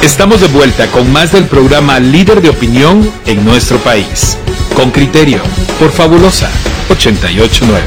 Estamos de vuelta con más del programa Líder de Opinión en nuestro país. Con criterio, por Fabulosa 889.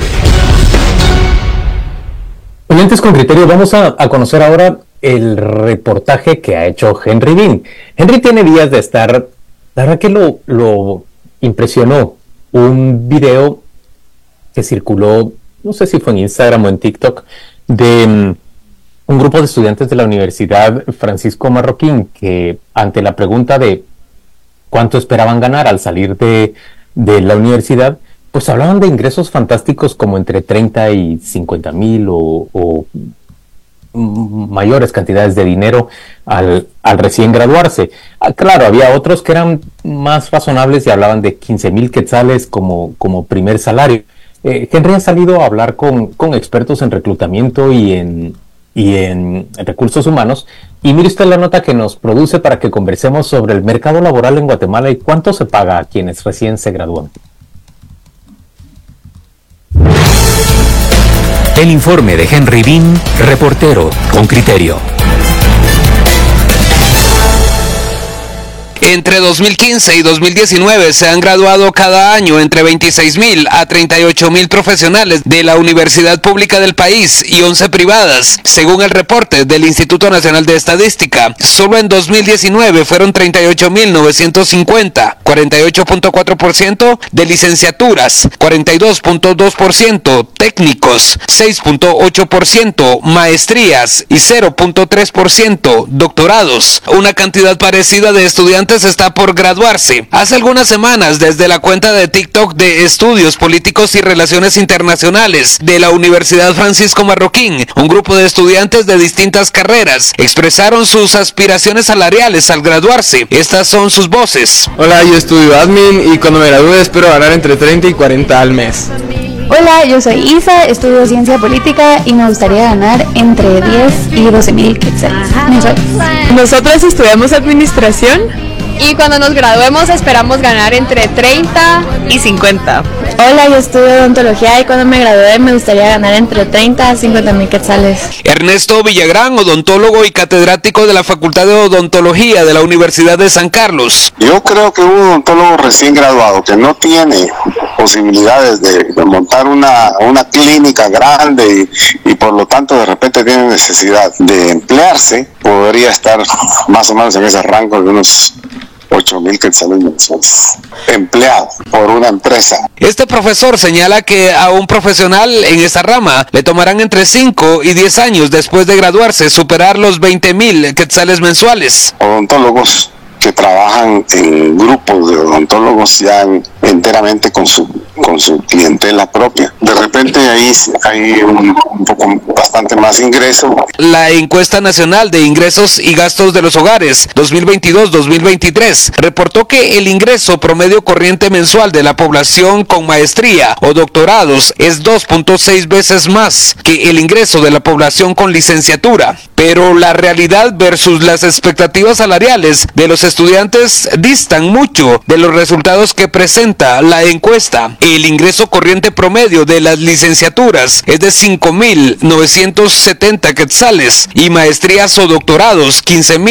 Oyentes con criterio, vamos a conocer ahora el reportaje que ha hecho Henry Bean. Henry tiene días de estar, la verdad que lo impresionó un video que circuló, no sé si fue en Instagram o en TikTok, de un grupo de estudiantes de la Universidad Francisco Marroquín, que ante la pregunta de cuánto esperaban ganar al salir de la universidad, pues hablaban de ingresos fantásticos como entre 30 y 50 mil o mayores cantidades de dinero al recién graduarse. Claro, había otros que eran más razonables y hablaban de 15 mil quetzales como primer salario. Henry ha salido a hablar con expertos en reclutamiento y en recursos humanos, y mire usted la nota que nos produce para que conversemos sobre el mercado laboral en Guatemala y cuánto se paga a quienes recién se gradúan. El informe de Henry Bean, reportero con criterio. Entre 2015 y 2019 se han graduado cada año entre 26,000 a 38,000 profesionales de la universidad pública del país y 11 privadas, según el reporte del Instituto Nacional de Estadística. Solo en 2019 fueron 38,950, 48.4% de licenciaturas, 42.2% técnicos, 6.8% maestrías y 0.3% doctorados. Una cantidad parecida de estudiantes está por graduarse. Hace algunas semanas, desde la cuenta de TikTok de Estudios Políticos y Relaciones Internacionales de la Universidad Francisco Marroquín, un grupo de estudiantes de distintas carreras expresaron sus aspiraciones salariales al graduarse. Estas son sus voces. Hola, yo estudio admin y cuando me gradúe espero ganar entre 30 y 40 al mes. Hola, yo soy Isa, estudio ciencia política y me gustaría ganar entre 10 y 12,000 quetzales mensuales. Nosotros estudiamos administración y cuando nos graduemos esperamos ganar entre 30 y 50. Hola, yo estudio odontología y cuando me gradué me gustaría ganar entre 30 a 50,000 quetzales. Ernesto Villagrán, odontólogo y catedrático de la Facultad de Odontología de la Universidad de San Carlos. Yo creo que un odontólogo recién graduado que no tiene posibilidades de montar una clínica grande y por lo tanto de repente tiene necesidad de emplearse, podría estar más o menos en ese rango de unos 8,000 quetzales mensuales, empleado por una empresa. Este profesor señala que a un profesional en esta rama le tomarán entre 5 y 10 años después de graduarse superar los 20,000 quetzales mensuales. Odontólogos que trabajan en grupos de odontólogos ya enteramente con su clientela propia. De repente ahí hay un poco bastante más ingreso. La encuesta nacional de ingresos y gastos de los hogares 2022-2023 reportó que el ingreso promedio corriente mensual de la población con maestría o doctorados es 2.6 veces más que el ingreso de la población con licenciatura. Pero la realidad versus las expectativas salariales de los estudiantes distan mucho de los resultados que presenta la encuesta. El ingreso corriente promedio de las licenciaturas es de 5,970 quetzales y maestrías o doctorados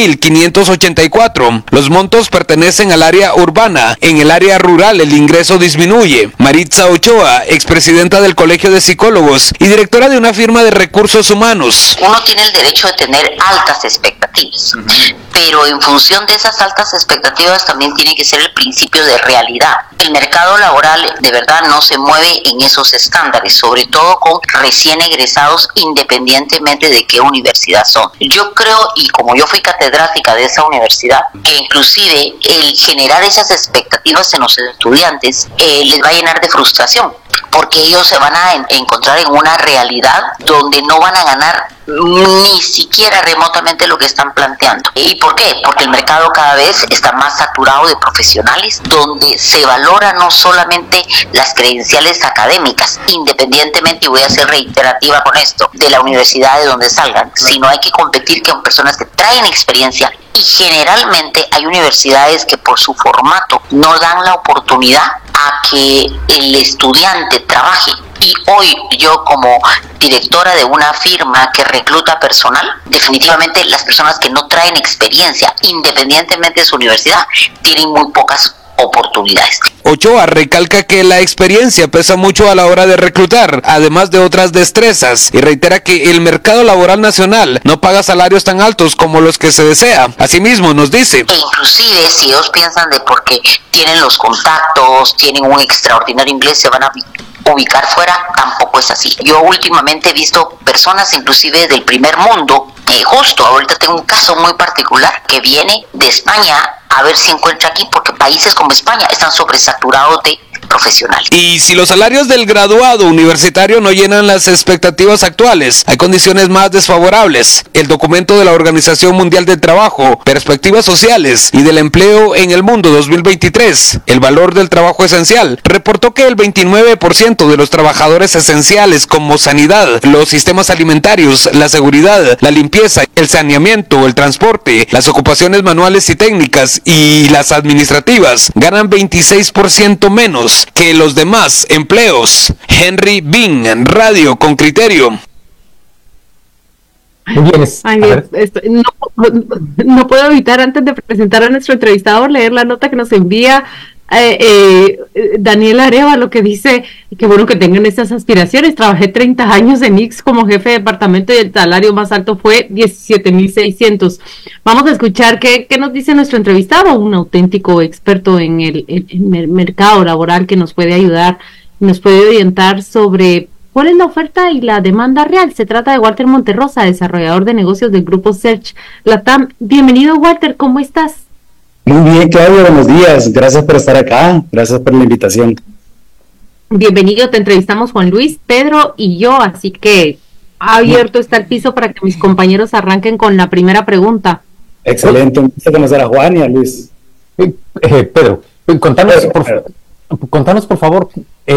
15,584. Los montos pertenecen al área urbana. En el área rural el ingreso disminuye. Maritza Ochoa, expresidenta del Colegio de Psicólogos y directora de una firma de recursos humanos. Uno tiene el derecho de tener altas expectativas, pero en función de esas altas expectativas también tiene que ser el principio de realidad. El mercado laboral de verdad no se mueve en esos estándares, sobre todo con recién egresados, independientemente de qué universidad son. Yo creo, y como yo fui catedrática de esa universidad, que inclusive el generar esas expectativas en los estudiantes les va a llenar de frustración, porque ellos se van a encontrar en una realidad donde no van a ganar ni siquiera remotamente lo que están planteando. ¿Y por qué? Porque el mercado cada vez está más saturado de profesionales, donde se valora no solamente las credenciales académicas, independientemente, y voy a ser reiterativa con esto, de la universidad de donde salgan, sino hay que competir con personas que traen experiencia, y generalmente hay universidades que por su formato no dan la oportunidad a que el estudiante trabaje. Y hoy yo, como directora de una firma que recluta personal, definitivamente las personas que no traen experiencia, independientemente de su universidad, tienen muy pocas oportunidades. Ochoa recalca que la experiencia pesa mucho a la hora de reclutar, además de otras destrezas, y reitera que el mercado laboral nacional no paga salarios tan altos como los que se desea. Asimismo, nos dice: e inclusive si ellos piensan de porque tienen los contactos, tienen un extraordinario inglés, se van a ubicar fuera, tampoco es así. Yo últimamente he visto personas inclusive del primer mundo, justo ahorita tengo un caso muy particular que viene de España a ver si encuentra aquí, porque países como España están sobresaturados de profesionales. Y si los salarios del graduado universitario no llenan las expectativas actuales, hay condiciones más desfavorables. El documento de la Organización Mundial del Trabajo, Perspectivas Sociales y del Empleo en el Mundo 2023, el valor del trabajo esencial, reportó que el 29% de los trabajadores esenciales como sanidad, los sistemas alimentarios, la seguridad, la limpieza, el saneamiento, el transporte, las ocupaciones manuales y técnicas y las administrativas ganan 26% menos que los demás empleos. Henry Bean, Radio con Criterio. No puedo evitar, antes de presentar a nuestro entrevistador, leer la nota que nos envía Daniel Arevalo, que dice que bueno que tengan estas aspiraciones. Trabajé 30 años en IX como jefe de departamento y el salario más alto fue 17,600. Vamos a escuchar qué nos dice nuestro entrevistado, un auténtico experto en el mercado laboral que nos puede ayudar, nos puede orientar sobre cuál es la oferta y la demanda real. Se trata de Walter Monterrosa, desarrollador de negocios del grupo Search Latam. Bienvenido, Walter, ¿cómo estás? Muy bien, Claudio, buenos días. Gracias por estar acá. Gracias por la invitación. Bienvenido, te entrevistamos Juan Luis, Pedro y yo, así que abierto está el piso para que mis compañeros arranquen con la primera pregunta. Excelente, un gusto conocer a Juan y a Luis. Pedro, contanos por favor,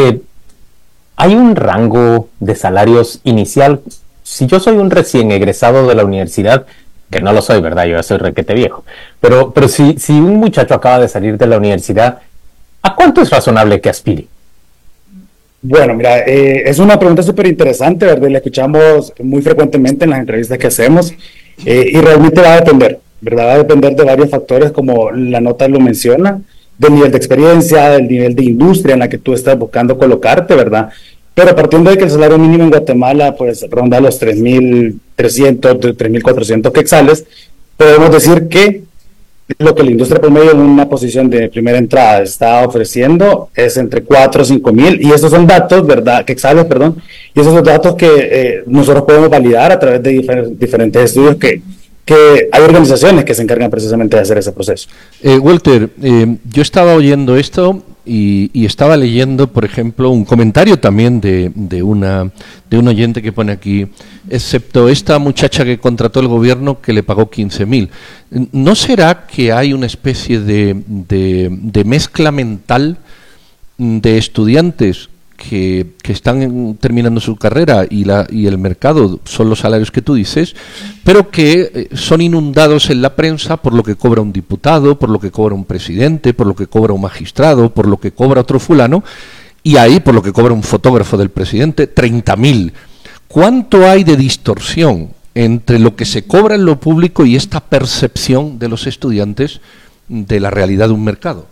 ¿hay un rango de salarios inicial? Si yo soy un recién egresado de la universidad, que no lo soy, ¿verdad? Yo ya soy requete viejo. Pero si un muchacho acaba de salir de la universidad, ¿a cuánto es razonable que aspire? Bueno, mira, es una pregunta súper interesante, ¿verdad? La escuchamos muy frecuentemente en las entrevistas que hacemos y realmente va a depender, ¿verdad? Va a depender de varios factores, como la nota lo menciona, del nivel de experiencia, del nivel de industria en la que tú estás buscando colocarte, ¿verdad? Pero partiendo de que el salario mínimo en Guatemala pues ronda los 3,300, 3,400 quetzales, podemos decir que lo que la industria promedio en una posición de primera entrada está ofreciendo es entre 4 o 5 mil, y esos son datos, ¿verdad? Quetzales, perdón, y esos son datos que nosotros podemos validar a través de diferentes estudios que hay organizaciones que se encargan precisamente de hacer ese proceso. Walter, yo estaba oyendo esto y estaba leyendo, por ejemplo, un comentario también de un oyente que pone aquí, excepto esta muchacha que contrató el gobierno que le pagó 15.000. ¿No será que hay una especie de mezcla mental de estudiantes que están terminando su carrera y el mercado son los salarios que tú dices, pero que son inundados en la prensa por lo que cobra un diputado, por lo que cobra un presidente, por lo que cobra un magistrado, por lo que cobra otro fulano, y ahí por lo que cobra un fotógrafo del presidente, 30.000? ¿Cuánto hay de distorsión entre lo que se cobra en lo público y esta percepción de los estudiantes de la realidad de un mercado?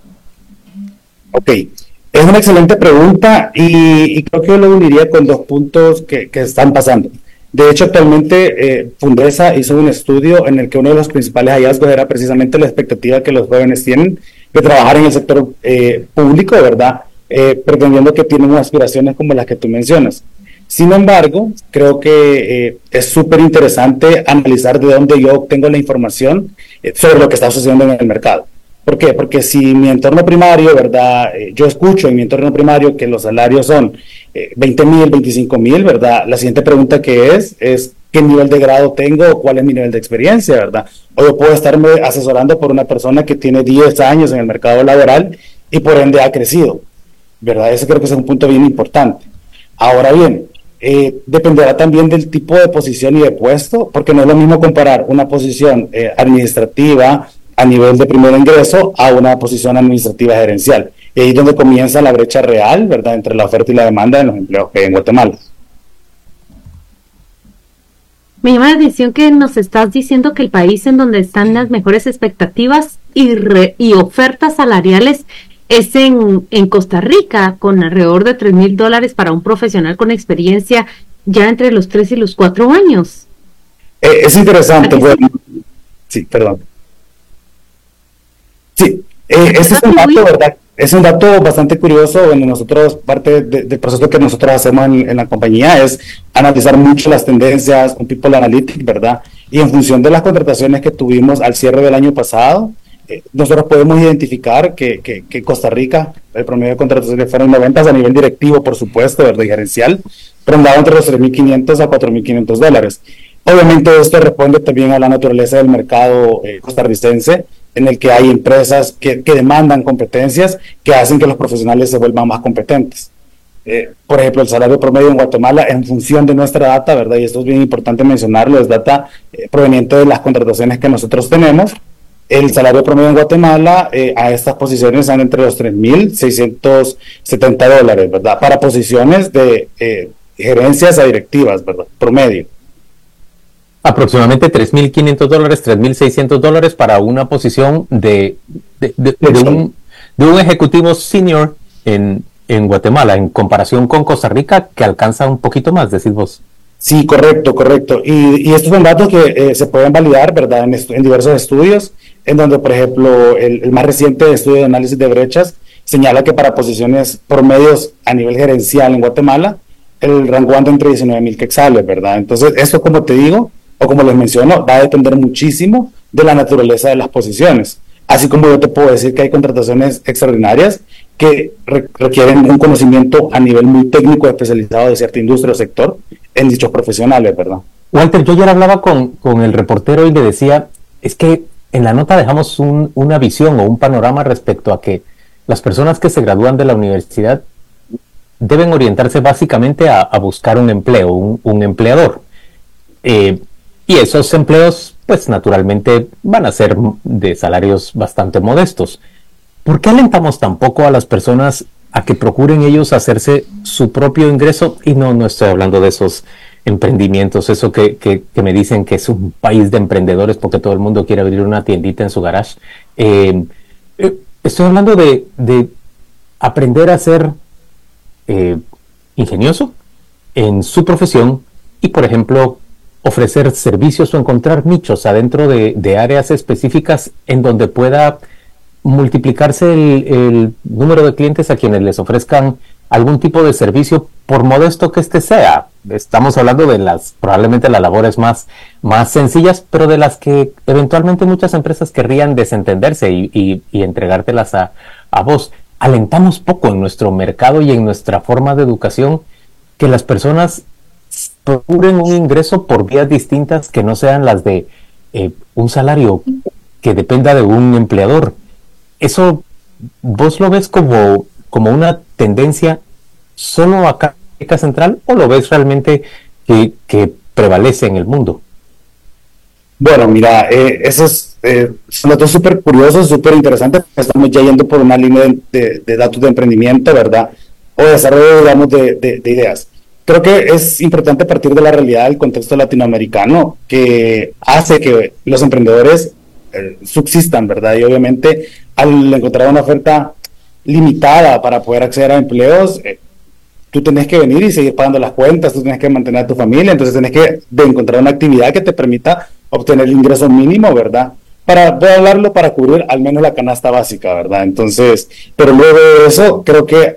Ok. Es una excelente pregunta y creo que yo lo uniría con dos puntos que están pasando. De hecho, actualmente Fundesa hizo un estudio en el que uno de los principales hallazgos era precisamente la expectativa que los jóvenes tienen de trabajar en el sector público, ¿verdad? Pretendiendo que tienen aspiraciones como las que tú mencionas. Sin embargo, creo que es súper interesante analizar de dónde yo obtengo la información sobre lo que está sucediendo en el mercado. ¿Por qué? Porque si mi entorno primario, ¿verdad? Yo escucho en mi entorno primario que los salarios son 20,000, 25,000, ¿verdad? La siguiente pregunta que es ¿qué nivel de grado tengo o cuál es mi nivel de experiencia, ¿verdad? O yo puedo estarme asesorando por una persona que tiene 10 años en el mercado laboral y por ende ha crecido, ¿verdad? Ese creo que es un punto bien importante. Ahora bien, dependerá también del tipo de posición y de puesto, porque no es lo mismo comparar una posición administrativa a nivel de primer ingreso a una posición administrativa gerencial. y ahí es donde comienza la brecha real, ¿verdad?, entre la oferta y la demanda de los empleos que hay en Guatemala. Me llama la atención que nos estás diciendo que el país en donde están las mejores expectativas y ofertas salariales es en Costa Rica, con alrededor de $3,000 para un profesional con experiencia ya entre los 3 y los 4 años. Es interesante. Bueno, sí, perdón. Sí, este es un dato, ¿verdad? Es un dato bastante curioso. Bueno, nosotros, parte del proceso que nosotros hacemos en la compañía es analizar mucho las tendencias, un People Analytics, ¿verdad? Y en función de las contrataciones que tuvimos al cierre del año pasado, nosotros podemos identificar que Costa Rica, el promedio de contrataciones fueron 90 a nivel directivo, por supuesto, ¿verdad?, y gerencial, rondaba entre los $3,500 a $4,500. Obviamente esto responde también a la naturaleza del mercado costarricense, en el que hay empresas que demandan competencias que hacen que los profesionales se vuelvan más competentes. Por ejemplo, el salario promedio en Guatemala, en función de nuestra data, ¿verdad?, y esto es bien importante mencionarlo, es data proveniente de las contrataciones que nosotros tenemos. El salario promedio en Guatemala a estas posiciones están entre los $3,670, ¿verdad?, para posiciones de gerencias a directivas, ¿verdad?, promedio. Aproximadamente $3,500, $3,600 para una posición de un ejecutivo senior en Guatemala, en comparación con Costa Rica, que alcanza un poquito más, decís vos. Sí, correcto. Y estos son datos que se pueden validar, ¿verdad?, en diversos estudios, en donde, por ejemplo, el más reciente estudio de análisis de brechas señala que para posiciones promedios a nivel gerencial en Guatemala, el rango anda entre 19,000 quetzales, ¿verdad? Entonces, esto, como te digo, o como les menciono, va a depender muchísimo de la naturaleza de las posiciones. Así como yo te puedo decir que hay contrataciones extraordinarias que requieren un conocimiento a nivel muy técnico especializado de cierta industria o sector en dichos profesionales, ¿verdad? Walter, yo ayer hablaba con el reportero y le decía, es que en la nota dejamos una visión o un panorama respecto a que las personas que se gradúan de la universidad deben orientarse básicamente a buscar un empleo, un empleador. Y esos empleos, pues naturalmente van a ser de salarios bastante modestos. ¿Por qué alentamos tampoco a las personas a que procuren ellos hacerse su propio ingreso? Y no estoy hablando de esos emprendimientos, eso que me dicen que es un país de emprendedores porque todo el mundo quiere abrir una tiendita en su garage. Estoy hablando de aprender a ser ingenioso en su profesión y, por ejemplo, ofrecer servicios o encontrar nichos adentro de áreas específicas en donde pueda multiplicarse el número de clientes a quienes les ofrezcan algún tipo de servicio, por modesto que este sea. Estamos hablando de probablemente las labores más sencillas, pero de las que eventualmente muchas empresas querrían desentenderse y entregártelas a vos. Alentamos poco en nuestro mercado y en nuestra forma de educación que las personas procuren un ingreso por vías distintas que no sean las de un salario que dependa de un empleador. ¿Eso vos lo ves como una tendencia solo acá en América Central o lo ves realmente que prevalece en el mundo? Bueno, mira, esos son datos súper curiosos, súper interesantes. Estamos ya yendo por una línea de datos de emprendimiento, ¿verdad?, o desarrollo, digamos, de ideas. Creo que es importante partir de la realidad del contexto latinoamericano que hace que los emprendedores subsistan, ¿verdad? Y obviamente al encontrar una oferta limitada para poder acceder a empleos, tú tenés que venir y seguir pagando las cuentas, tú tenés que mantener a tu familia, entonces tenés que encontrar una actividad que te permita obtener el ingreso mínimo, ¿verdad?, para cubrir al menos la canasta básica, ¿verdad? Entonces, pero luego de eso, creo que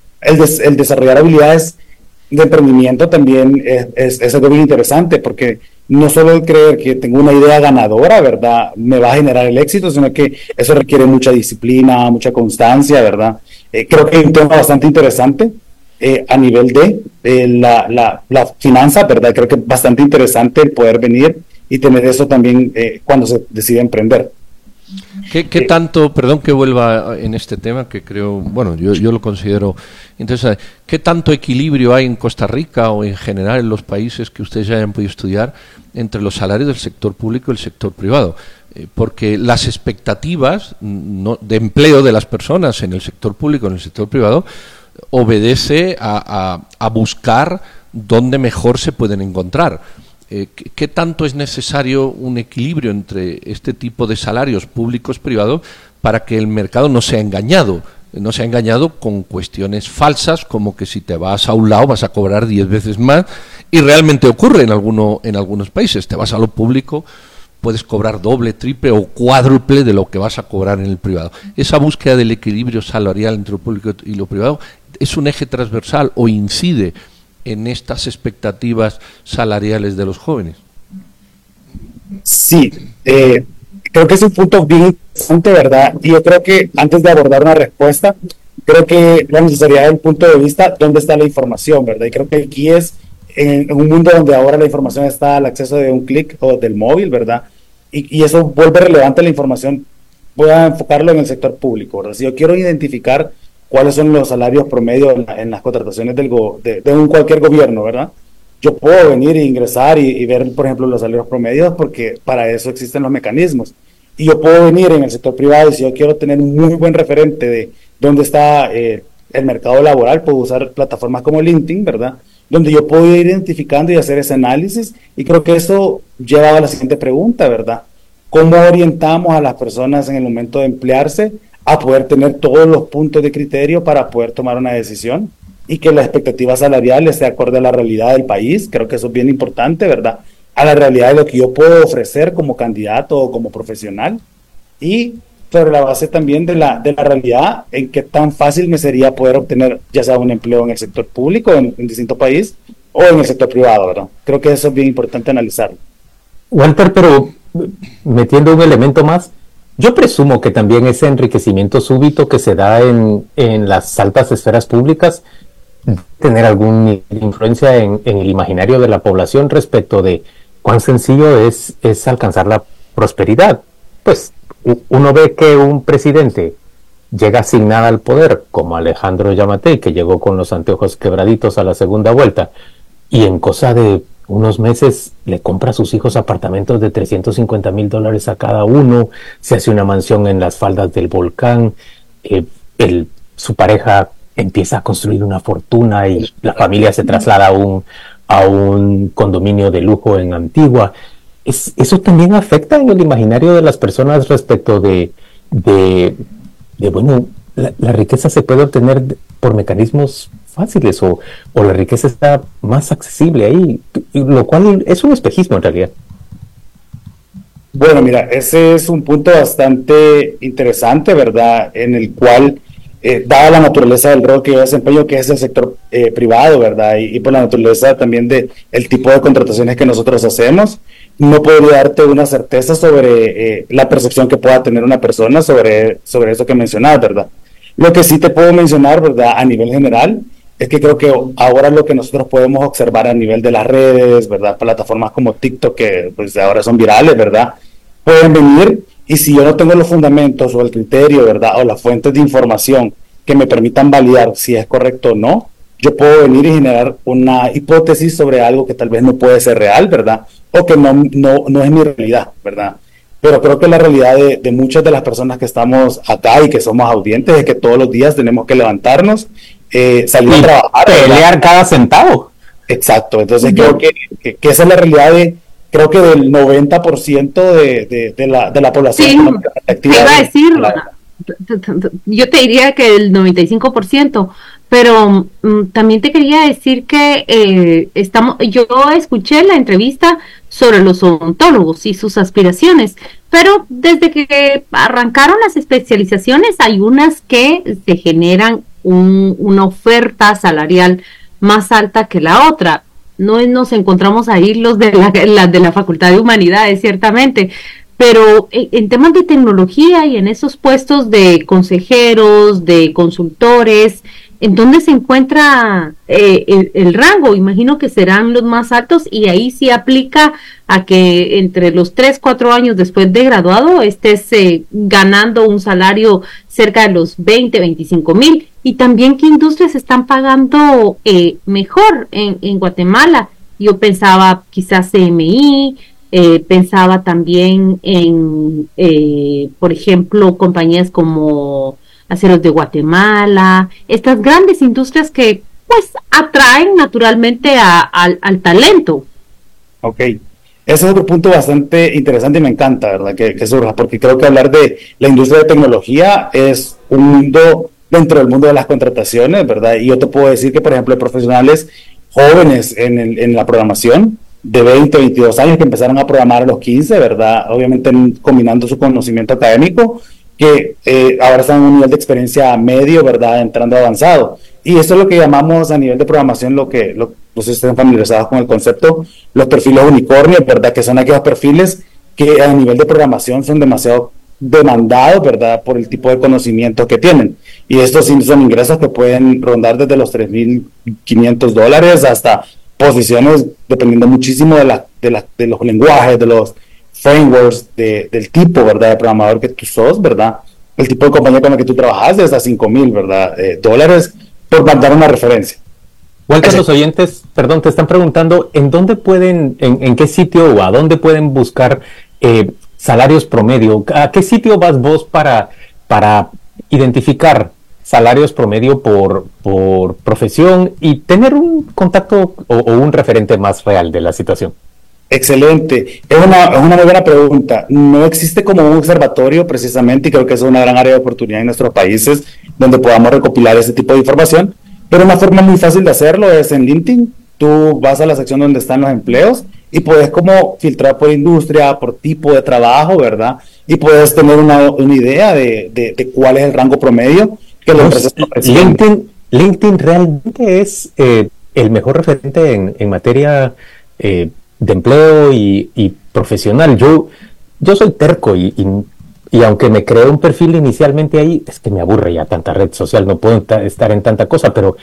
el desarrollar habilidades de emprendimiento también es algo bien interesante, porque no solo el creer que tengo una idea ganadora, ¿verdad?, me va a generar el éxito, sino que eso requiere mucha disciplina, mucha constancia, ¿verdad? Creo que hay un tema bastante interesante a nivel de la finanza, ¿verdad? Creo que es bastante interesante el poder venir y tener eso también cuando se decide emprender. ¿Qué tanto, perdón que vuelva en este tema, que creo, bueno, yo lo considero interesante, qué tanto equilibrio hay en Costa Rica o en general en los países que ustedes ya hayan podido estudiar entre los salarios del sector público y el sector privado? porque las expectativas de empleo de las personas en el sector público, en el sector privado, obedece a buscar dónde mejor se pueden encontrar. ¿Qué tanto es necesario un equilibrio entre este tipo de salarios públicos-privados para que el mercado no sea engañado? No sea engañado con cuestiones falsas, como que si te vas a un lado vas a cobrar 10 veces más, y realmente ocurre en algunos países. Te vas a lo público, puedes cobrar doble, triple o cuádruple de lo que vas a cobrar en el privado. Esa búsqueda del equilibrio salarial entre lo público y lo privado es un eje transversal o incide en estas expectativas salariales de los jóvenes. Sí, creo que es un punto bien interesante, ¿verdad? Y yo creo que antes de abordar una respuesta, creo que la necesidad del punto de vista, ¿dónde está la información, verdad? Y creo que aquí es en un mundo donde ahora la información está al acceso de un clic o del móvil, ¿verdad? Y eso vuelve relevante la información. Voy a enfocarlo en el sector público, ¿verdad? Si yo quiero identificar cuáles son los salarios promedio en las contrataciones de cualquier gobierno, ¿verdad? Yo puedo venir e ingresar y ver, por ejemplo, los salarios promedios, porque para eso existen los mecanismos. Y yo puedo venir en el sector privado, y si yo quiero tener un muy buen referente de dónde está el mercado laboral, puedo usar plataformas como LinkedIn, ¿verdad? Donde yo puedo ir identificando y hacer ese análisis. Y creo que eso lleva a la siguiente pregunta, ¿verdad? ¿Cómo orientamos a las personas en el momento de emplearse a poder tener todos los puntos de criterio para poder tomar una decisión y que la expectativa salarial esté acorde a la realidad del país? Creo que eso es bien importante, ¿verdad? A la realidad de lo que yo puedo ofrecer como candidato o como profesional, y sobre la base también de la realidad en qué tan fácil me sería poder obtener ya sea un empleo en el sector público en distinto país o en el sector privado, ¿verdad? Creo que eso es bien importante analizarlo. Walter, pero metiendo un elemento más, yo presumo que también ese enriquecimiento súbito que se da en las altas esferas públicas tener alguna influencia en el imaginario de la población respecto de cuán sencillo es alcanzar la prosperidad. Pues uno ve que un presidente llega sin nada al poder, como Alejandro Yamatei, que llegó con los anteojos quebraditos a la segunda vuelta, y en cosa de unos meses le compra a sus hijos apartamentos de $350,000 a cada uno, se hace una mansión en las faldas del volcán, su pareja empieza a construir una fortuna y la familia se traslada a un condominio de lujo en Antigua. Eso también afecta en el imaginario de las personas respecto de bueno, la riqueza se puede obtener por mecanismos fáciles o la riqueza está más accesible ahí, lo cual es un espejismo en realidad. Bueno, mira, ese es un punto bastante interesante, ¿verdad? En el cual, dada la naturaleza del rol que yo desempeño, que es el sector privado, ¿verdad? Y por la naturaleza también del tipo de contrataciones que nosotros hacemos, no podría darte una certeza sobre la percepción que pueda tener una persona sobre eso que mencionas, ¿verdad? Lo que sí te puedo mencionar, ¿verdad? A nivel general, es que creo que ahora lo que nosotros podemos observar a nivel de las redes, ¿verdad? Plataformas como TikTok, que pues ahora son virales, ¿verdad? Pueden venir, y si yo no tengo los fundamentos o el criterio, ¿verdad? O las fuentes de información que me permitan validar si es correcto o no, yo puedo venir y generar una hipótesis sobre algo que tal vez no puede ser real, ¿verdad? O que no es mi realidad, ¿verdad? Pero creo que la realidad de muchas de las personas que estamos acá y que somos audientes es que todos los días tenemos que levantarnos, salir a trabajar, pelear cada centavo. Exacto, entonces creo que esa es la realidad creo que del 90% de la población. Sí, te iba a decir, yo te diría que el 95%, pero también te quería decir que yo escuché la entrevista sobre los odontólogos y sus aspiraciones, pero desde que arrancaron las especializaciones hay unas que se generan una oferta salarial más alta que la otra. No nos encontramos ahí los de la Facultad de Humanidades, ciertamente, pero en temas de tecnología y en esos puestos de consejeros, de consultores, ¿en dónde se encuentra el rango? Imagino que serán los más altos, y ahí sí aplica a que entre los 3-4 años después de graduado estés ganando un salario cerca de los 20-25,000, y también qué industrias están pagando mejor en Guatemala. Yo pensaba quizás CMI, Pensaba también en, por ejemplo, compañías como Aceros de Guatemala, estas grandes industrias que pues atraen naturalmente al talento. Ok, ese es otro punto bastante interesante y me encanta, ¿verdad? Que surja, porque creo que hablar de la industria de tecnología es un mundo dentro del mundo de las contrataciones, ¿verdad? Y yo te puedo decir que, por ejemplo, profesionales jóvenes en la programación de 20, 22 años que empezaron a programar a los 15, ¿verdad? Obviamente combinando su conocimiento académico, que ahora están en un nivel de experiencia medio, ¿verdad? Entrando avanzado. Y esto es lo que llamamos a nivel de programación, no sé si están familiarizados con el concepto, los perfiles unicornios, ¿verdad? Que son aquellos perfiles que a nivel de programación son demasiado demandados, ¿verdad? Por el tipo de conocimiento que tienen. Y estos son ingresos que pueden rondar desde los $3,500 hasta posiciones, dependiendo muchísimo de los lenguajes, de los frameworks, del tipo, ¿verdad? De programador que tú sos, ¿verdad? El tipo de compañía con la que tú trabajas, de hasta $5,000, ¿verdad? Dólares, por mandar una referencia. Walter, los oyentes, perdón, te están preguntando, ¿en dónde pueden, en qué sitio o a dónde pueden buscar salarios promedio? ¿A qué sitio vas vos para identificar salarios promedio por profesión y tener un contacto o un referente más real de la situación? Excelente, es una muy buena pregunta. No existe como un observatorio precisamente, y creo que es una gran área de oportunidad en nuestros países donde podamos recopilar ese tipo de información, pero una forma muy fácil de hacerlo es en LinkedIn. Tú vas a la sección donde están los empleos y puedes como filtrar por industria, por tipo de trabajo, ¿verdad? Y puedes tener una idea de cuál es el rango promedio que las empresas ofrecen. LinkedIn realmente es el mejor referente en materia de empleo y profesional. Yo soy terco y aunque me creé un perfil inicialmente ahí, es que me aburre ya tanta red social, no puedo estar en tanta cosa, pero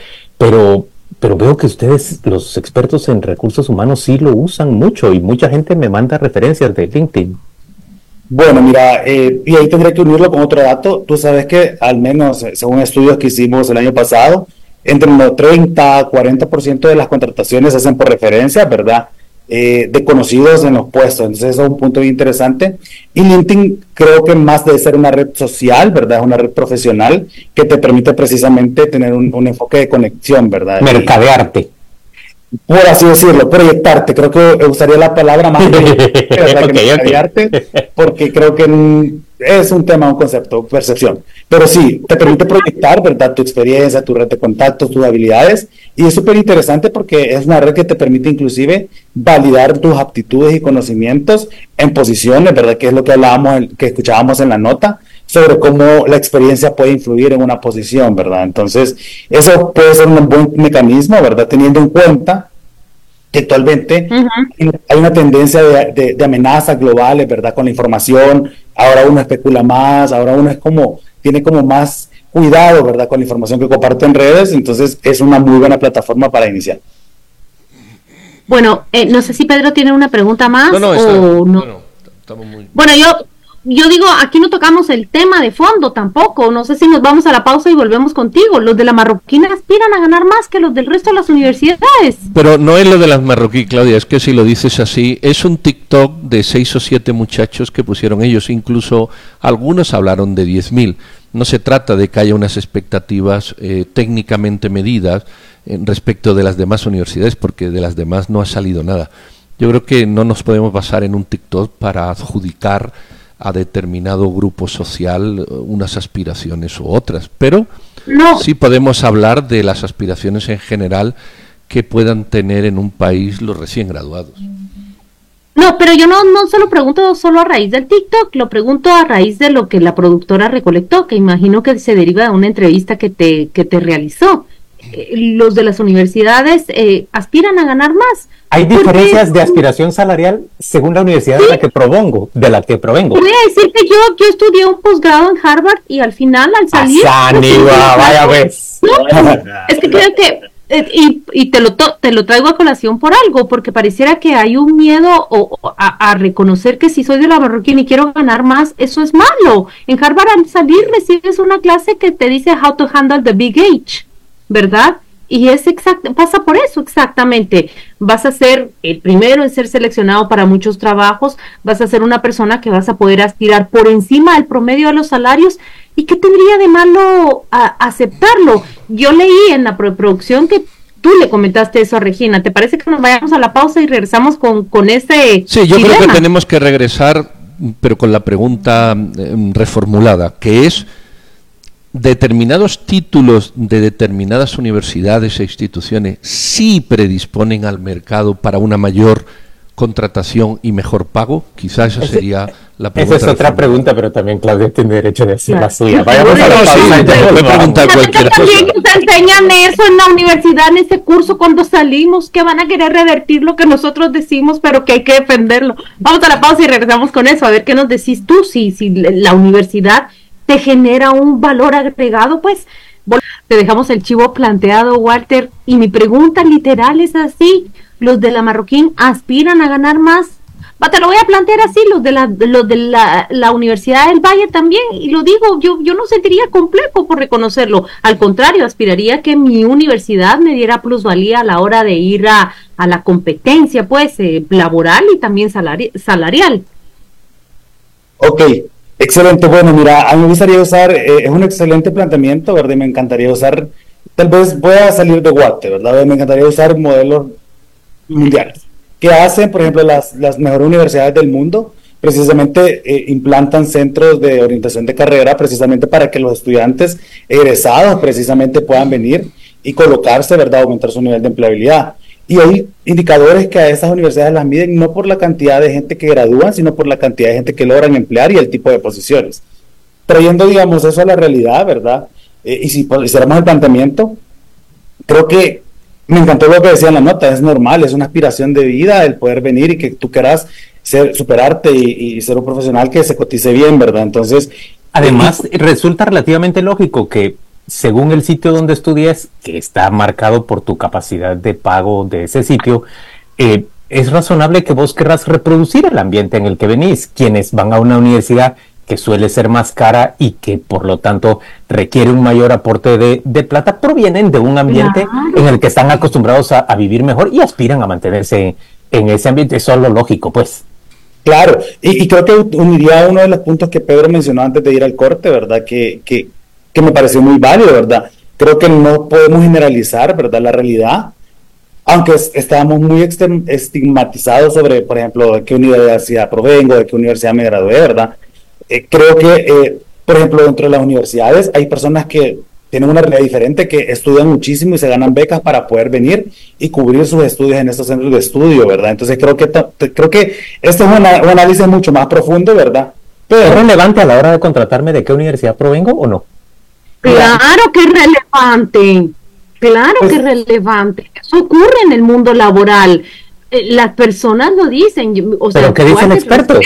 veo que ustedes, los expertos en recursos humanos, sí lo usan mucho y mucha gente me manda referencias de LinkedIn. Bueno, mira, y ahí tendré que unirlo con otro dato. Tú sabes que al menos, según estudios que hicimos el año pasado, entre el 30 a 40% de las contrataciones se hacen por referencia, ¿verdad? De conocidos en los puestos. Entonces eso es un punto bien interesante. Y LinkedIn creo que más de ser una red social, ¿verdad? Es una red profesional que te permite precisamente tener un enfoque de conexión, ¿verdad? Mercadearte. Por así decirlo, proyectarte. Creo que usaría la palabra más mercadearte, porque creo que es un tema, un concepto, percepción. Pero sí, te permite proyectar, ¿verdad? Tu experiencia, tu red de contactos, tus habilidades. Y es súper interesante porque es una red que te permite inclusive validar tus aptitudes y conocimientos en posiciones, ¿verdad? Que es lo que hablábamos, que escuchábamos en la nota, sobre cómo la experiencia puede influir en una posición, ¿verdad? Entonces, eso puede ser un buen mecanismo, ¿verdad? Teniendo en cuenta que actualmente hay una tendencia de amenazas globales, ¿verdad? Con la información, ahora uno especula más, ahora uno tiene como más cuidado, ¿verdad? Con la información que comparte en redes, entonces es una muy buena plataforma para iniciar. Bueno, no sé si Pedro tiene una pregunta más estamos muy... Bueno, yo digo, aquí no tocamos el tema de fondo tampoco, no sé si nos vamos a la pausa y volvemos contigo. Los de la Marroquina aspiran a ganar más que los del resto de las universidades. Pero no es lo de las Marroquí, Claudia, es que si lo dices así, es un TikTok de 6 o 7 muchachos que pusieron ellos, incluso algunos hablaron de 10.000. No se trata de que haya unas expectativas técnicamente medidas respecto de las demás universidades, porque de las demás no ha salido nada. Yo creo que no nos podemos basar en un TikTok para adjudicar a determinado grupo social unas aspiraciones u otras, pero sí podemos hablar de las aspiraciones en general que puedan tener en un país los recién graduados. No, pero yo no se lo pregunto solo a raíz del TikTok, lo pregunto a raíz de lo que la productora recolectó, que imagino que se deriva de una entrevista que te realizó. Los de las universidades aspiran a ganar más. Hay diferencias de aspiración salarial según la universidad de la que provengo. Voy a decir que yo estudié un posgrado en Harvard y al final al salir... vaya vez. Es que creo que y te lo traigo a colación por algo, porque pareciera que hay un miedo a reconocer que si soy de la Marroquín y quiero ganar más, eso es malo. En Harvard al salir recibes una clase que te dice how to handle the big age, ¿verdad? Y es pasa por eso exactamente. Vas a ser el primero en ser seleccionado para muchos trabajos, vas a ser una persona que vas a poder aspirar por encima del promedio de los salarios. ¿Y qué tendría de malo aceptarlo? Yo leí en la preproducción que tú le comentaste eso a Regina. ¿Te parece que nos vayamos a la pausa y regresamos con ese Sí, yo dilema? creo que tenemos que regresar, pero con la pregunta reformulada, que es: determinados títulos de determinadas universidades e instituciones sí predisponen al mercado para una mayor contratación y mejor pago. Quizás esa sería la pregunta. Esa es otra pregunta, pero también Claudia tiene derecho de decir la suya. Claro. Vayamos a la pausa. También nos enseñan eso en la universidad, en ese curso cuando salimos, que van a querer revertir lo que nosotros decimos, pero que hay que defenderlo. Vamos a la pausa y regresamos con eso, a ver qué nos decís tú, si la universidad te genera un valor agregado. Pues te dejamos el chivo planteado, Walter, y mi pregunta literal es así: ¿los de la Marroquín aspiran a ganar más? Te lo voy a plantear así: los de la Universidad del Valle también, y lo digo, yo no sentiría complejo por reconocerlo, al contrario, aspiraría que mi universidad me diera plusvalía a la hora de ir a la competencia, pues, laboral y también salarial. Ok, excelente. Bueno, mira, a mí me gustaría usar, es un excelente planteamiento, ¿verdad? Y me encantaría usar, tal vez voy a salir de Guate, ¿verdad? Me encantaría usar modelos mundiales que hacen, por ejemplo, las mejores universidades del mundo, precisamente implantan centros de orientación de carrera precisamente para que los estudiantes egresados precisamente puedan venir y colocarse, ¿verdad? Aumentar su nivel de empleabilidad. Y hay indicadores que a esas universidades las miden no por la cantidad de gente que gradúan, sino por la cantidad de gente que logran emplear y el tipo de posiciones. Trayendo, digamos, eso a la realidad, ¿verdad? Y si hiciéramos el planteamiento, creo que me encantó lo que decía en la nota. Es normal, es una aspiración de vida el poder venir y que tú quieras superarte y ser un profesional que se cotice bien, ¿verdad? Entonces, además, resulta relativamente lógico que según el sitio donde estudies, que está marcado por tu capacidad de pago de ese sitio, es razonable que vos querrás reproducir el ambiente en el que venís. Quienes van a una universidad que suele ser más cara y que por lo tanto requiere un mayor aporte de plata, provienen de un ambiente en el que están acostumbrados a vivir mejor y aspiran a mantenerse en ese ambiente. Eso es lo lógico, pues. Claro, y creo que uniría uno de los puntos que Pedro mencionó antes de ir al corte, ¿verdad? Que me pareció muy válido, ¿verdad? Creo que no podemos generalizar, ¿verdad? La realidad, aunque estábamos muy estigmatizados sobre, por ejemplo, de qué universidad provengo, de qué universidad me gradué, ¿verdad? Creo que, por ejemplo, dentro de las universidades hay personas que tienen una realidad diferente, que estudian muchísimo y se ganan becas para poder venir y cubrir sus estudios en estos centros de estudio, ¿verdad? Entonces creo que este es un análisis mucho más profundo, ¿verdad? Pero ¿es relevante a la hora de contratarme de qué universidad provengo o no? Claro que es relevante, claro que es relevante. Eso ocurre en el mundo laboral. Las personas lo dicen. O sea, ¿pero qué dice el experto?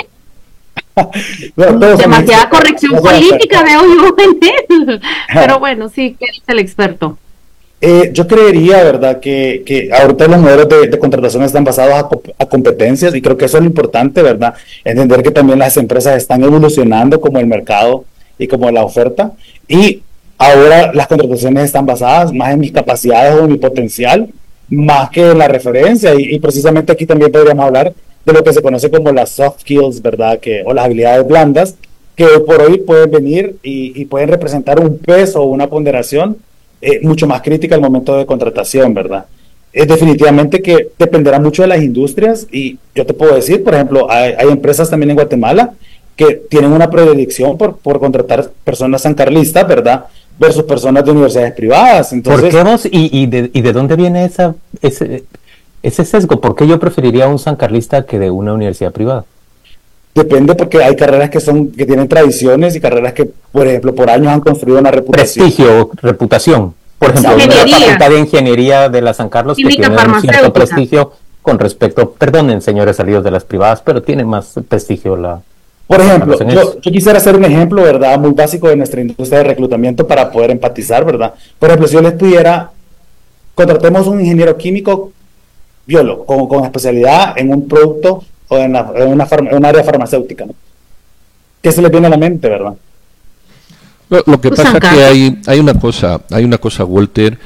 Demasiada corrección política veo yo en él. Pero bueno, sí, ¿qué dice el experto? Yo creería, ¿verdad?, que ahorita los modelos de contratación están basados a competencias, y creo que eso es lo importante, ¿verdad? Entender que también las empresas están evolucionando como el mercado y como la oferta, y ahora las contrataciones están basadas más en mis capacidades o en mi potencial, más que en la referencia, y precisamente aquí también podríamos hablar de lo que se conoce como las soft skills, ¿verdad?, o las habilidades blandas, que hoy por hoy pueden venir y pueden representar un peso o una ponderación mucho más crítica al momento de contratación, ¿verdad? Definitivamente que dependerá mucho de las industrias, y yo te puedo decir, por ejemplo, hay empresas también en Guatemala que tienen una predilección por contratar personas sancarlistas, ¿verdad?, versus personas de universidades privadas. Entonces, ¿por qué vos y de dónde viene ese sesgo? ¿Por qué yo preferiría a un sancarlista que de una universidad privada? Depende, porque hay carreras que tienen tradiciones y carreras que, por ejemplo, por años han construido una reputación. Prestigio, reputación. Por ejemplo, la Facultad de Ingeniería de la San Carlos, que tiene un cierto prestigio con respecto, perdonen señores salidos de las privadas, pero tiene más prestigio la... Por ejemplo, yo quisiera hacer un ejemplo, ¿verdad?, muy básico de nuestra industria de reclutamiento para poder empatizar, ¿verdad? Por ejemplo, si yo les pidiera, contratemos un ingeniero químico biólogo con especialidad en un producto o en un área farmacéutica, ¿no? ¿Qué se les viene a la mente, verdad? Lo que pasa es que hay una cosa, Walter,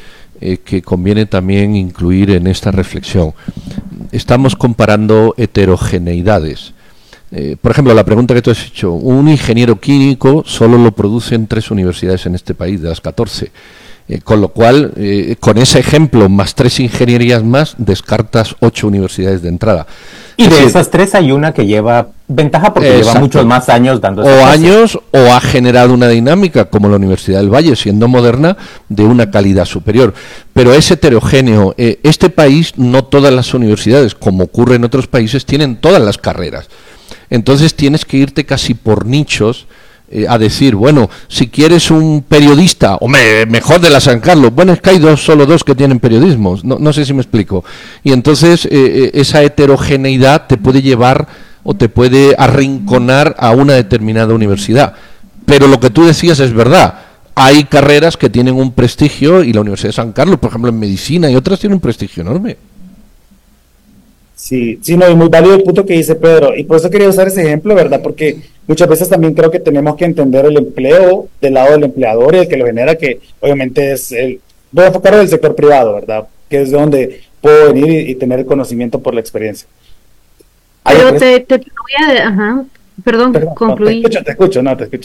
que conviene también incluir en esta reflexión. Estamos comparando heterogeneidades. Por ejemplo, la pregunta que tú has hecho, un ingeniero químico solo lo producen 3 universidades en este país, de las 14. Con lo cual, con ese ejemplo, más 3 ingenierías más, descartas 8 universidades de entrada. Y de esas 3 hay una que lleva ventaja porque lleva muchos más años dando o ha generado una dinámica, como la Universidad del Valle, siendo moderna, de una calidad superior. Pero es heterogéneo. Este país, no todas las universidades, como ocurre en otros países, tienen todas las carreras. Entonces tienes que irte casi por nichos, a decir, bueno, si quieres un periodista, o mejor de la San Carlos, bueno, es que hay solo dos que tienen periodismo, no sé si me explico. Y entonces esa heterogeneidad te puede llevar o te puede arrinconar a una determinada universidad. Pero lo que tú decías es verdad, hay carreras que tienen un prestigio, y la Universidad de San Carlos, por ejemplo, en medicina y otras, tiene un prestigio enorme. Sí, no, es muy válido el punto que dice Pedro, y por eso quería usar ese ejemplo, ¿verdad? Porque muchas veces también creo que tenemos que entender el empleo del lado del empleador y el que lo genera, que obviamente es voy a enfocarlo del sector privado, ¿verdad? Que es de donde puedo venir y tener el conocimiento por la experiencia. Pero te voy a... Perdón, concluí. Te escucho.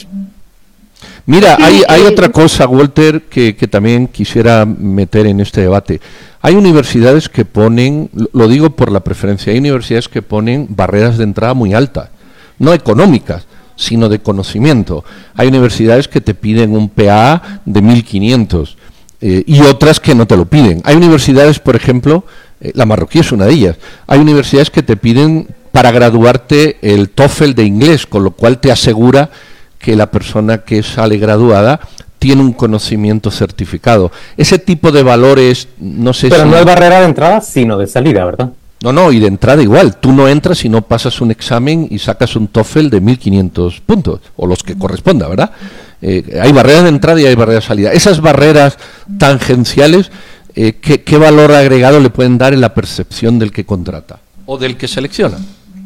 Mira, hay otra cosa, Walter, que también quisiera meter en este debate. Hay universidades que ponen, lo digo por la preferencia, hay universidades que ponen barreras de entrada muy altas, no económicas, sino de conocimiento. Hay universidades que te piden un PA de 1.500 y otras que no te lo piden. Hay universidades, por ejemplo, la marroquí es una de ellas, hay universidades que te piden para graduarte el TOEFL de inglés, con lo cual te asegura que la persona que sale graduada tiene un conocimiento certificado. Ese tipo de valores, no sé si... Pero no es barrera de entrada, sino de salida, ¿verdad? No, y de entrada igual. Tú no entras si no pasas un examen y sacas un TOEFL de 1.500 puntos, o los que corresponda, ¿verdad? Hay barreras de entrada y hay barreras de salida. Esas barreras tangenciales, ¿qué valor agregado le pueden dar en la percepción del que contrata o del que selecciona?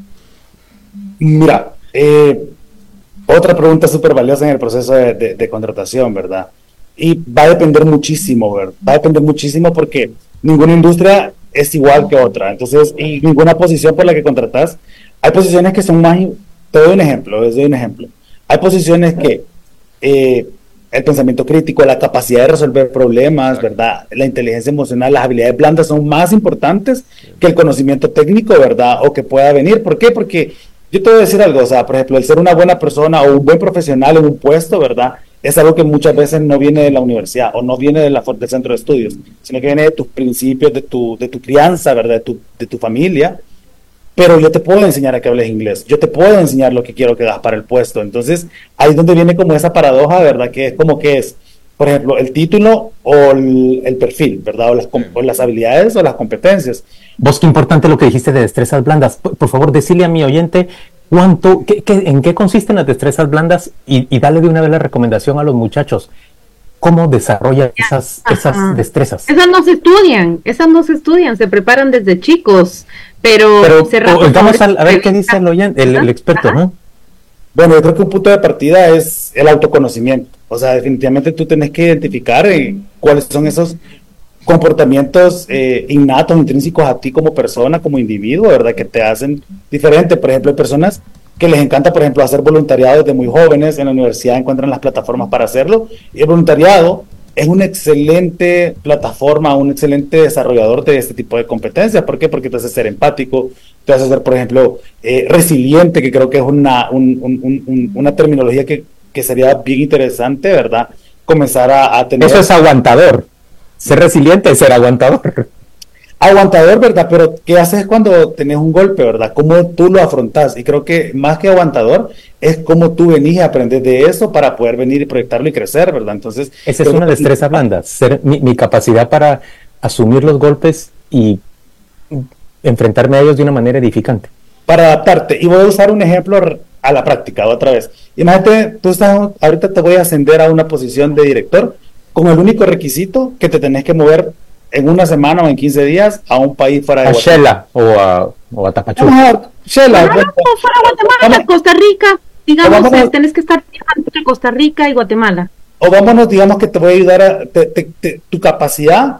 Mira, otra pregunta súper valiosa en el proceso de contratación, ¿verdad? Y va a depender muchísimo, ¿verdad? Va a depender muchísimo porque ninguna industria es igual que otra. Entonces, y ninguna posición por la que contratas, hay posiciones que son más... Te doy un ejemplo. Hay posiciones que el pensamiento crítico, la capacidad de resolver problemas, ¿verdad? La inteligencia emocional, las habilidades blandas son más importantes que el conocimiento técnico, ¿verdad? O que pueda venir. ¿Por qué? Porque yo te voy a decir algo, o sea, por ejemplo, el ser una buena persona o un buen profesional en un puesto, ¿verdad? Es algo que muchas veces no viene de la universidad o no viene del centro de estudios, sino que viene de tus principios, de tu crianza, ¿verdad? De tu familia. Pero yo te puedo enseñar a que hables inglés, yo te puedo enseñar lo que quiero que hagas para el puesto. Entonces, ahí es donde viene como esa paradoja, ¿verdad? Que es como que es, por ejemplo, el título o el perfil, ¿verdad? O las habilidades o las competencias. Vos, qué importante lo que dijiste de destrezas blandas. Por favor, decirle a mi oyente en qué consisten las destrezas blandas y dale de una vez la recomendación a los muchachos. ¿Cómo desarrollan esas destrezas? Esas no se estudian, se preparan desde chicos, pero vamos a ver qué dice el experto, ¿no? Bueno, yo creo que un punto de partida es el autoconocimiento. O sea, definitivamente tú tienes que identificar cuáles son esos comportamientos innatos, intrínsecos a ti como persona, como individuo, ¿verdad? Que te hacen diferente. Por ejemplo, hay personas que les encanta, por ejemplo, hacer voluntariado desde muy jóvenes. En la universidad encuentran las plataformas para hacerlo. Y el voluntariado es una excelente plataforma, un excelente desarrollador de este tipo de competencias. ¿Por qué? Porque te hace ser empático, te hace ser, por ejemplo, resiliente, que creo que es una terminología que sería bien interesante, ¿verdad? Comenzar a tener... Eso es aguantador. Ser resiliente es ser aguantador. Aguantador, ¿verdad? Pero ¿qué haces cuando tenés un golpe, verdad? ¿Cómo tú lo afrontás? Y creo que más que aguantador es cómo tú venís a aprender de eso para poder venir y proyectarlo y crecer, ¿verdad? Entonces... Esa es una destreza blanda, mi capacidad para asumir los golpes y enfrentarme a ellos de una manera edificante. Para adaptarte. Y voy a usar un ejemplo a la práctica otra vez. Imagínate, ahorita te voy a ascender a una posición de director con el único requisito que te tenés que mover en una semana o en 15 días a un país fuera de Guatemala. o a Tapachula. Fuera Guatemala, Costa Rica, digamos, tenés que estar entre Costa Rica y Guatemala. O vámonos, digamos que te voy a ayudar tu capacidad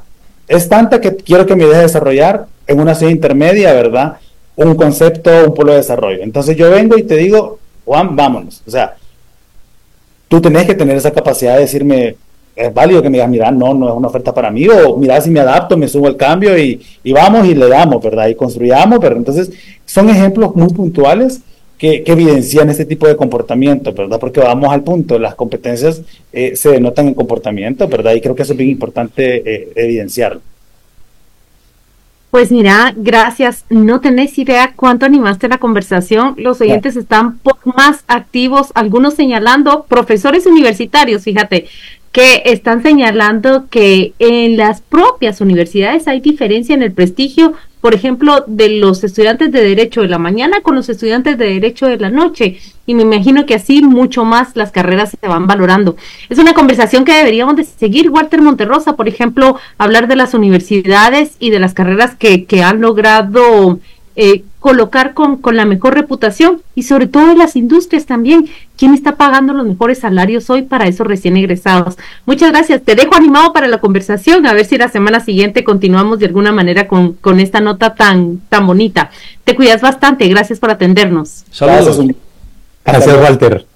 es tanta que quiero que me deje desarrollar en una ciudad intermedia, ¿verdad? Un concepto, un polo de desarrollo. Entonces yo vengo y te digo, Juan, vámonos. O sea, tú tenés que tener esa capacidad de decirme, es válido que me digas, mira, no es una oferta para mí, o mira, si me adapto, me subo al cambio y vamos y le damos, ¿verdad? Y construyamos, ¿verdad? Entonces, son ejemplos muy puntuales que evidencian este tipo de comportamiento, ¿verdad? Porque vamos al punto, las competencias se denotan en comportamiento, ¿verdad? Y creo que eso es bien importante evidenciarlo. Pues mira, gracias. No tenés idea cuánto animaste la conversación. Los oyentes están más activos, algunos señalando, profesores universitarios, fíjate, que están señalando que en las propias universidades hay diferencia en el prestigio, por ejemplo, de los estudiantes de Derecho de la mañana con los estudiantes de Derecho de la noche. Y me imagino que así mucho más las carreras se van valorando. Es una conversación que deberíamos de seguir, Walter Monterrosa, por ejemplo, hablar de las universidades y de las carreras que han logrado colocar con la mejor reputación, y sobre todo de las industrias también. ¿Quién está pagando los mejores salarios hoy para esos recién egresados? Muchas gracias, te dejo animado para la conversación, a ver si la semana siguiente continuamos de alguna manera con esta nota tan bonita. Te cuidas bastante, gracias por atendernos. Saludos. Gracias, Walter.